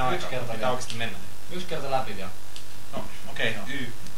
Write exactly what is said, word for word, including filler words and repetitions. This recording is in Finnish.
aika. Yksi kerta Pitää vielä. oikeesti mennä. Yksi kerta läpi vielä. No, okei. Okay. Y.